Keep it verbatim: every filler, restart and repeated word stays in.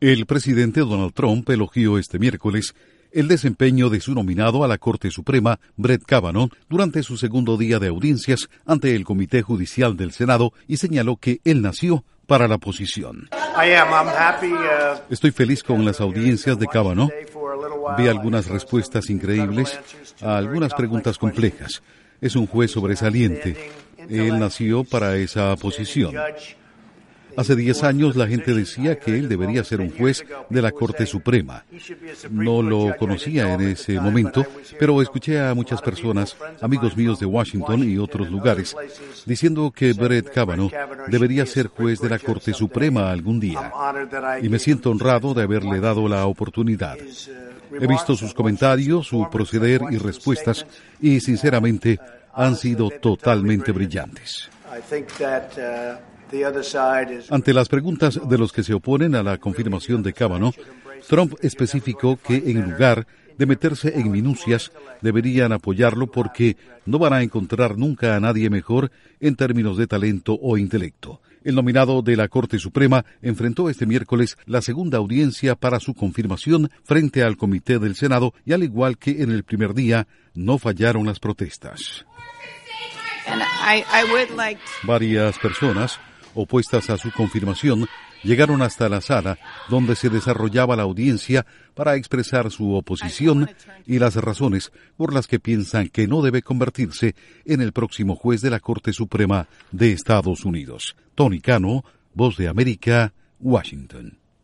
El presidente Donald Trump elogió este miércoles el desempeño de su nominado a la Corte Suprema, Brett Kavanaugh, durante su segundo día de audiencias ante el Comité Judicial del Senado y señaló que él nació para la posición. Estoy feliz con las audiencias de Kavanaugh. Vi algunas respuestas increíbles a algunas preguntas complejas. Es un juez sobresaliente. Él nació para esa posición. Hace diez años la gente decía que él debería ser un juez de la Corte Suprema. No lo conocía en ese momento, pero escuché a muchas personas, amigos míos de Washington y otros lugares, diciendo que Brett Kavanaugh debería ser juez de la Corte Suprema algún día. Y me siento honrado de haberle dado la oportunidad. He visto sus comentarios, su proceder y respuestas, y sinceramente han sido totalmente brillantes. Ante las preguntas de los que se oponen a la confirmación de Kavanaugh, Trump especificó que en lugar de meterse en minucias, deberían apoyarlo porque no van a encontrar nunca a nadie mejor en términos de talento o intelecto. El nominado de la Corte Suprema enfrentó este miércoles la segunda audiencia para su confirmación frente al Comité del Senado y al igual que en el primer día, no fallaron las protestas. I, I like... Varias personas opuestas a su confirmación, llegaron hasta la sala donde se desarrollaba la audiencia para expresar su oposición y las razones por las que piensan que no debe convertirse en el próximo juez de la Corte Suprema de Estados Unidos. Tony Cano, Voz de América, Washington.